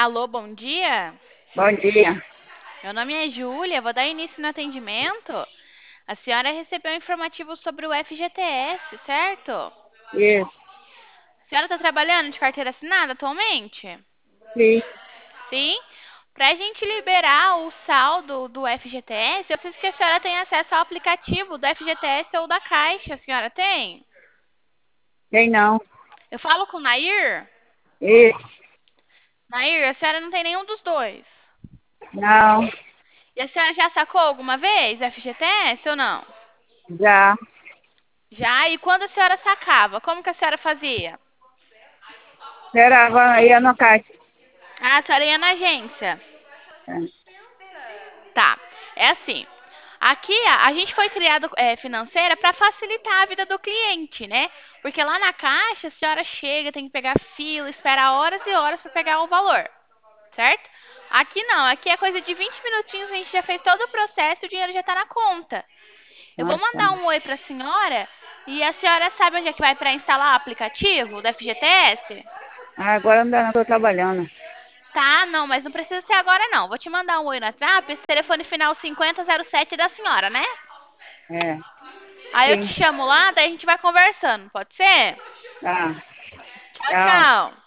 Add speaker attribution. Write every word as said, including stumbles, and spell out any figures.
Speaker 1: Alô, bom dia.
Speaker 2: Bom dia.
Speaker 1: Meu nome é Júlia, vou dar início no atendimento. A senhora recebeu um informativo sobre o F G T S, certo? A
Speaker 2: Isso.
Speaker 1: senhora está trabalhando de carteira assinada atualmente?
Speaker 2: Sim.
Speaker 1: Sim? Para a gente liberar o saldo do F G T S, eu preciso que a senhora tenha acesso ao aplicativo do F G T S ou da Caixa. A senhora tem?
Speaker 2: Tem não.
Speaker 1: Eu falo com o Nair?
Speaker 2: Isso.
Speaker 1: Nair, a senhora não tem nenhum dos dois.
Speaker 2: Não.
Speaker 1: E a senhora já sacou alguma vez F G T S ou não?
Speaker 2: Já.
Speaker 1: Já? E quando a senhora sacava, como que a senhora fazia?
Speaker 2: Esperava, ia no caixa.
Speaker 1: Ah, a senhora ia na agência. Tá. É assim. Aqui a, a gente foi criado é, financeira para facilitar a vida do cliente, né? Porque lá na caixa a senhora chega, tem que pegar fila, espera horas e horas para pegar o valor, certo? Aqui não, aqui é coisa de vinte minutinhos, a gente já fez todo o processo e o dinheiro já está na conta. Eu vou
Speaker 2: Ah, tá.
Speaker 1: mandar um oi para a senhora e a senhora sabe onde é que vai para instalar o aplicativo do F G T S?
Speaker 2: Ah, agora ainda não estou trabalhando.
Speaker 1: Tá, não, mas não precisa ser agora não. Vou te mandar um oi no WhatsApp, esse telefone final cinquenta zero sete é da senhora, né?
Speaker 2: É.
Speaker 1: Aí eu te
Speaker 2: Sim.
Speaker 1: chamo lá, daí a gente vai conversando, pode ser?
Speaker 2: Tá.
Speaker 1: Tchau,
Speaker 2: Tchau.
Speaker 1: tchau.